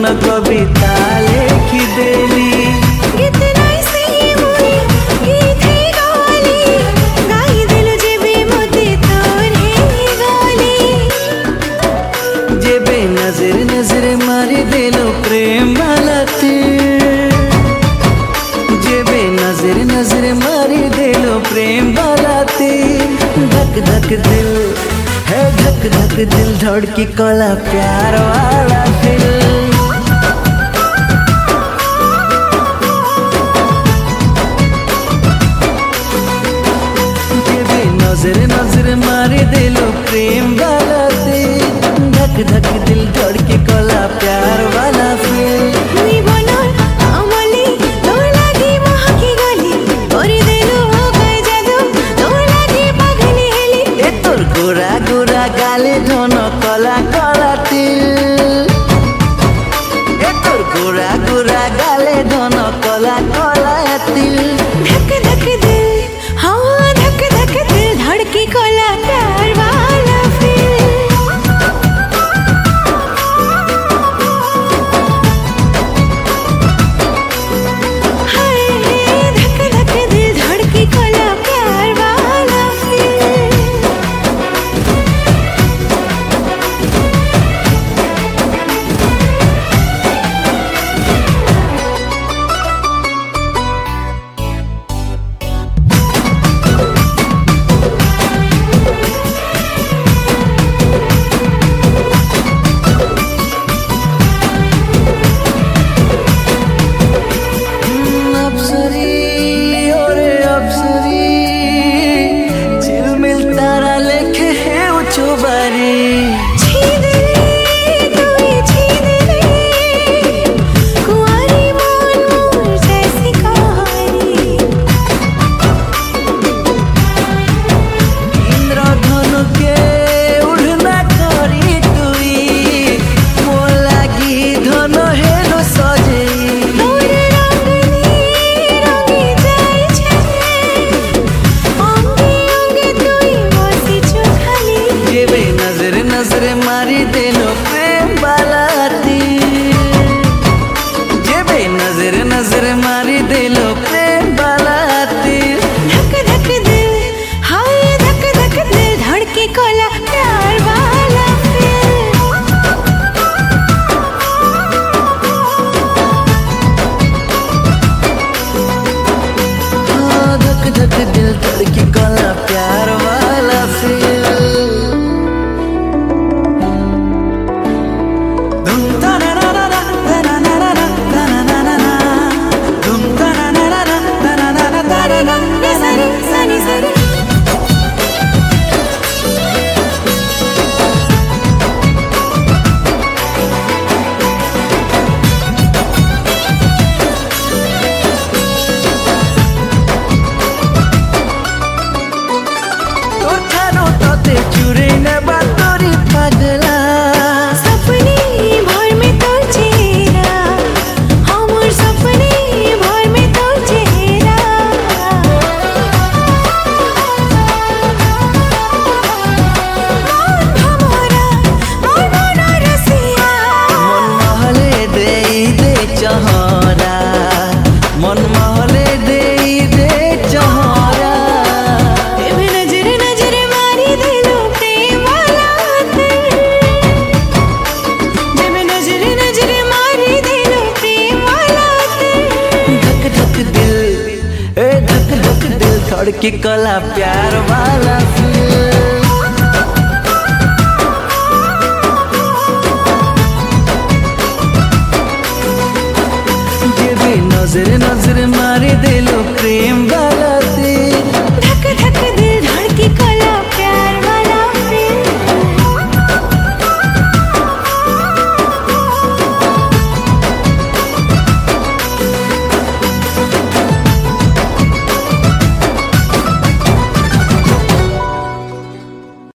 मन कविता लिखी देली। जेबे नजर नजर मारी देलो प्रेम वाला तीर, जेबे नजर नजर मारी देलो प्रेम वाला तीर। धक धक दिल है धक धक दिल धड़की कला प्यार वाला दिल। जेबे नजर नजर मारी देलो प्रेम वाला तीर। धक धक दिल धड़की कला प्यार वाला फिर। गोरा गोरा गाले धन कला कला तिल, ए तोर गोरा गोरा गाले धन कला कला तिल। धक धक दिल, हाँ धक धक दिल धड़की कला प्यार वाला फिर। हाय धक धक दिल धड़की कला प्यार वाला फिर। नजर मारी देलो प्रेम वाला तीर, जेबे नजर नजर मारी देलो प्रेम वाला तीर। धक धक दिल, हाय धक धक दिल धड़की कला प्यार वाला फिर। हाँ धक धक दिल धड़की कला प्यार वाला फिर। मन महले दे दे चहरा, जेबे नजर नजर मारी देलो प्रेम वाला तीर। जेबे नजर नजर मारी देलो प्रेम वाला तीर। धक धक दिल, ए धक धक दिल धड़की कला प्यार वाला फिर। जेबे नजर नजर